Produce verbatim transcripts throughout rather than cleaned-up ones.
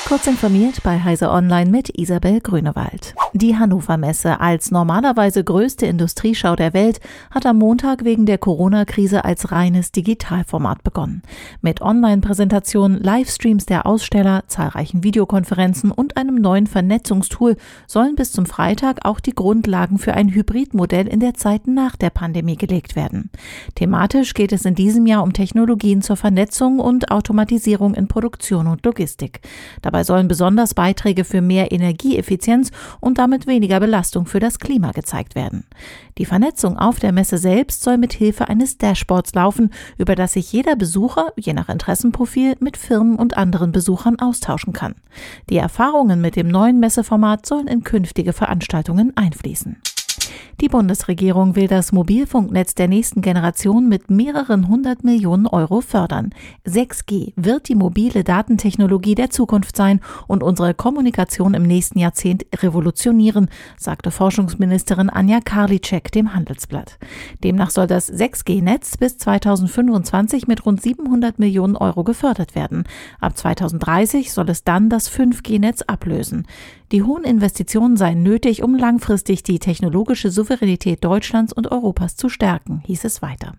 Kurz informiert bei Heise Online mit Isabel Grünewald. Die Hannover Messe als normalerweise größte Industrieschau der Welt hat am Montag wegen der Corona-Krise als reines Digitalformat begonnen. Mit Online-Präsentationen, Livestreams der Aussteller, zahlreichen Videokonferenzen und einem neuen Vernetzungstool sollen bis zum Freitag auch die Grundlagen für ein Hybridmodell in der Zeit nach der Pandemie gelegt werden. Thematisch geht es in diesem Jahr um Technologien zur Vernetzung und Automatisierung in Produktion und Logistik. Dabei sollen besonders Beiträge für mehr Energieeffizienz und damit weniger Belastung für das Klima gezeigt werden. Die Vernetzung auf der Messe selbst soll mit Hilfe eines Dashboards laufen, über das sich jeder Besucher, je nach Interessenprofil, mit Firmen und anderen Besuchern austauschen kann. Die Erfahrungen mit dem neuen Messeformat sollen in künftige Veranstaltungen einfließen. Die Bundesregierung will das Mobilfunknetz der nächsten Generation mit mehreren hundert Millionen Euro fördern. sechs G wird die mobile Datentechnologie der Zukunft sein und unsere Kommunikation im nächsten Jahrzehnt revolutionieren, sagte Forschungsministerin Anja Karliczek dem Handelsblatt. Demnach soll das sechs G Netz bis zweitausendfünfundzwanzig mit rund siebenhundert Millionen Euro gefördert werden. Ab zweitausenddreißig soll es dann das fünf G Netz ablösen. Die hohen Investitionen seien nötig, um langfristig die technologische Souveränität Deutschlands und Europas zu stärken, hieß es weiter.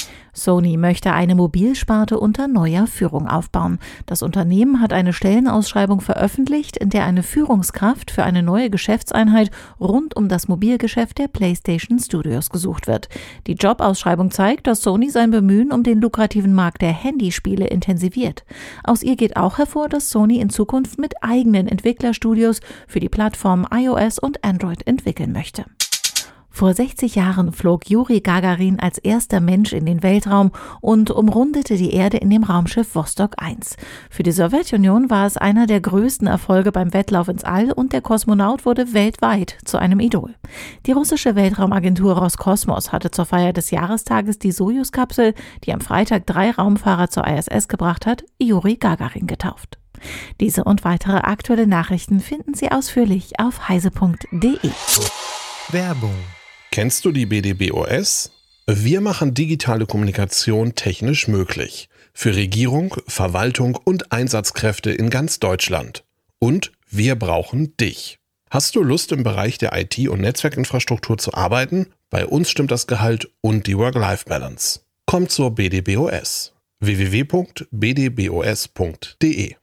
Sony möchte eine Mobilsparte unter neuer Führung aufbauen. Das Unternehmen hat eine Stellenausschreibung veröffentlicht, in der eine Führungskraft für eine neue Geschäftseinheit rund um das Mobilgeschäft der PlayStation Studios gesucht wird. Die Jobausschreibung zeigt, dass Sony sein Bemühen um den lukrativen Markt der Handyspiele intensiviert. Aus ihr geht auch hervor, dass Sony in Zukunft mit eigenen Entwicklerstudios für die Plattformen iOS und Android entwickeln möchte. Vor sechzig Jahren flog Juri Gagarin als erster Mensch in den Weltraum und umrundete die Erde in dem Raumschiff Vostok eins. Für die Sowjetunion war es einer der größten Erfolge beim Wettlauf ins All und der Kosmonaut wurde weltweit zu einem Idol. Die russische Weltraumagentur Roskosmos hatte zur Feier des Jahrestages die Sojus-Kapsel, die am Freitag drei Raumfahrer zur I S S gebracht hat, Juri Gagarin getauft. Diese und weitere aktuelle Nachrichten finden Sie ausführlich auf heise punkt de. Werbung. Kennst du die B D B O S? Wir machen digitale Kommunikation technisch möglich. Für Regierung, Verwaltung und Einsatzkräfte in ganz Deutschland. Und wir brauchen dich. Hast du Lust, im Bereich der I T- und Netzwerkinfrastruktur zu arbeiten? Bei uns stimmt das Gehalt und die Work-Life-Balance. Komm zur B D B O S. w w w punkt b d b o s punkt de